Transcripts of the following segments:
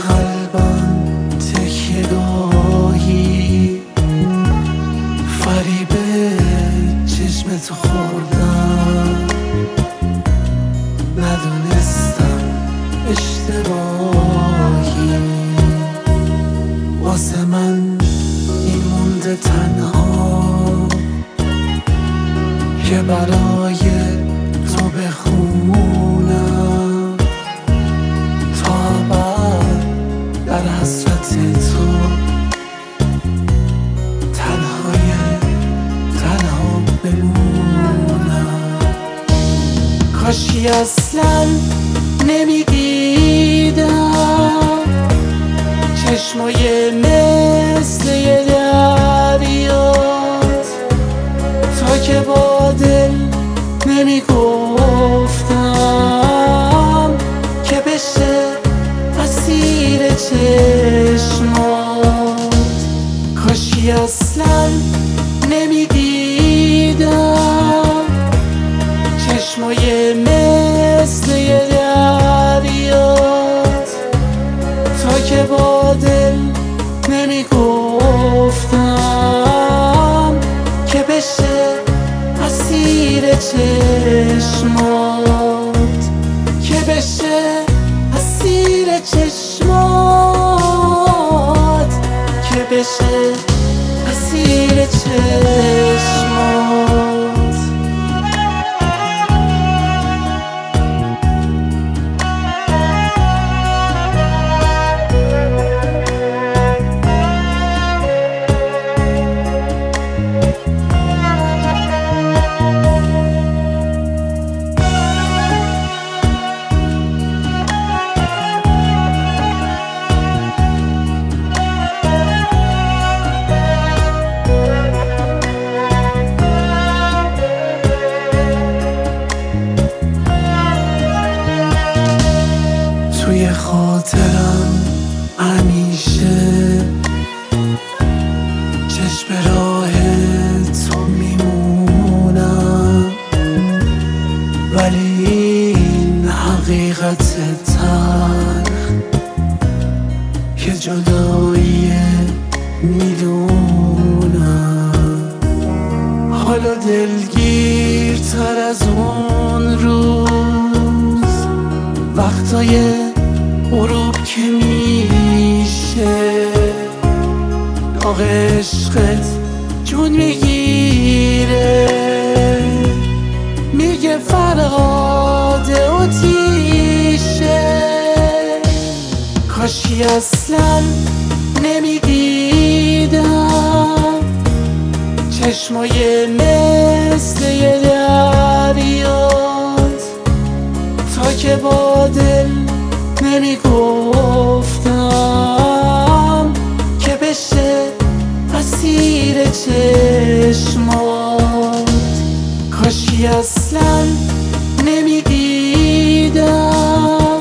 قلبم تکیه‌گاهی، فریب چشمت خوردم، ندونستم اشتباهی. واسه من این مونده تنها که برای تو بخونم تا ابد در حسرت تو، تنها بمونم. کاشکی اصلا نمیدیدم چشمای مثل یه دریات، تا که با دل نمیگفتم که بشه اسیر چشمات. کاشکی اصلا نمیدیدم چشمای مثل یه دریات، تا که با دل نمیگفتم که بشه اسیر چشمات، که بشه اسیر چشمات، که بشه اسیر چشمات. توی خاطرم همیشه چشم راه تو میمونم، ولی این حقیقت تلخ که جدایی میدونم. حالا دلگیرتر از اون روز، وقتای غروب که میشه داغ عشقت جون میگیره، میگه فرهاد آتیشه. کاشکی اصلا نمیدیدم چشمای مثل یه دریات، تا که با دل نمیگفتم که بشه اسیر چشمات. کاشکی اصلا نمیدیدم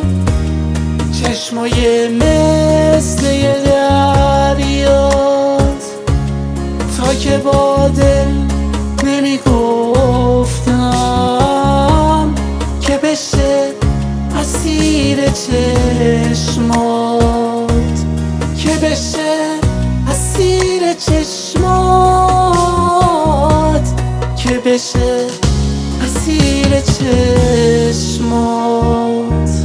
چشمای مثل یه دریات، تا که با دل نمیگفتم که بشه اسیر چشمات، که بشه اسیر چشمات، که بشه اسیر چشمات.